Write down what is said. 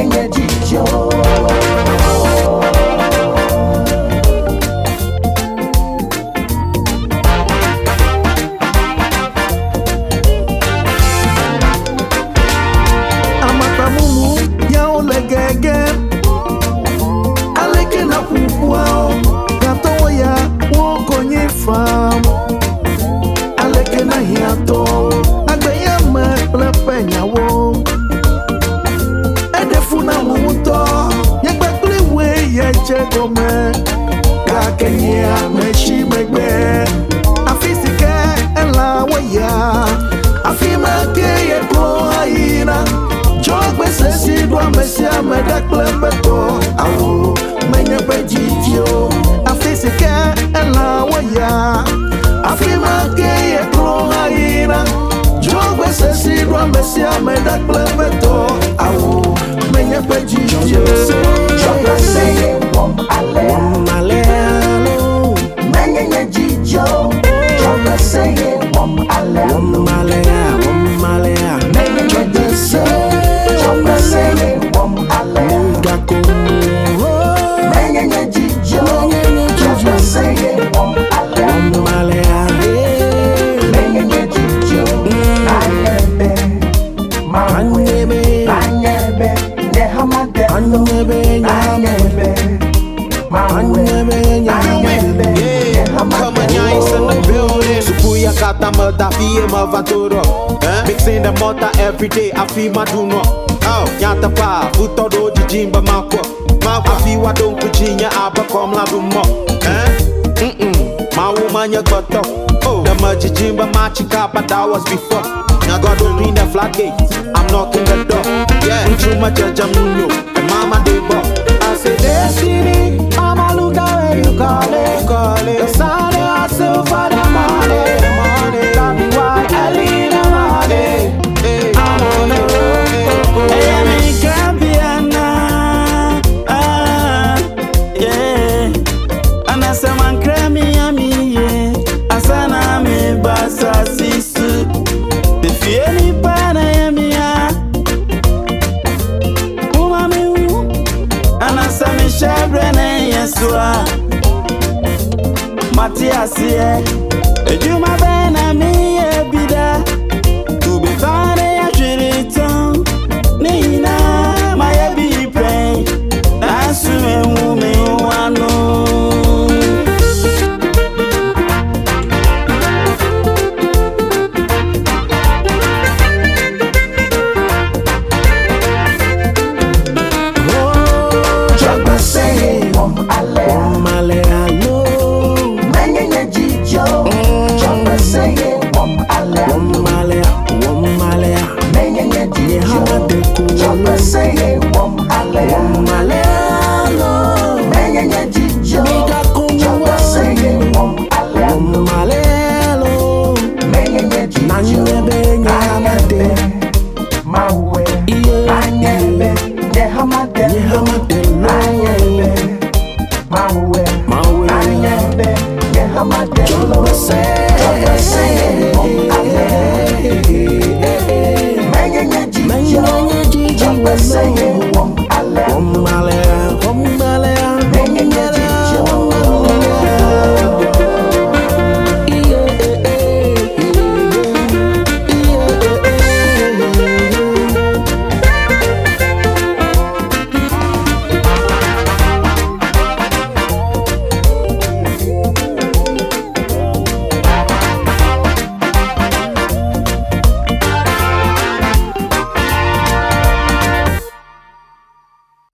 menye jijo. Amatamumu ya olegege aleke na pupuao gato ya wokonye fam aleke na hiato agbeya me plepenya wo edefuna muto yegbekle we yeche gome kakenya mechi megbe afisike ela waya afima ke ye ko aina jogbe sesi do mesia medakle beto awo menye bejitio afisike ela waya afima ke ye ko aina jogbe sesi do mesia medakle beto awo menye bejitio Jogbe seye wom ale menye jijo. Jogbe seye wom ale menye jijo. Jogbe seye wom ale menye jijo. Jogbe seye wom ale menye jijo. Anyebe mawe anyebe nehamade anyebe Come on, Giants in the building. Supuya kata madafi mavaduro. Mixing the mortar every day. I feel my duno. Oh, yanta pa futodo jimba mako. I feel what don't kujinya abakom la dumo. My woman ya got up. Oh, the majijimba machika, but that was before. Now God open the floodgates. I'm knocking the door. Yeah, through my judge, and mama they bought. I say destiny, mama look at where you call it. The sun they hustle for the money. Tell me why I lean the money. I'm on the road. Hey, I'm in Campiana. Yeah. And I say man cremi ami yeah. Asana me basa sisu. The feeling pana yami ya. Uma me u. And I say me shabre ne yesua. Matias ye. Ejuma bena mi ebida. To be found ya chiriton. Nina my be pain. That's me wano. Jogbe seye wom ale menye jijo. Jogbe seye wom ale menye jijo. Jogbe seye wom ale menye jijo. Jogbe seye wom ale menye jijo. Anyebe mawe anyebe nehamade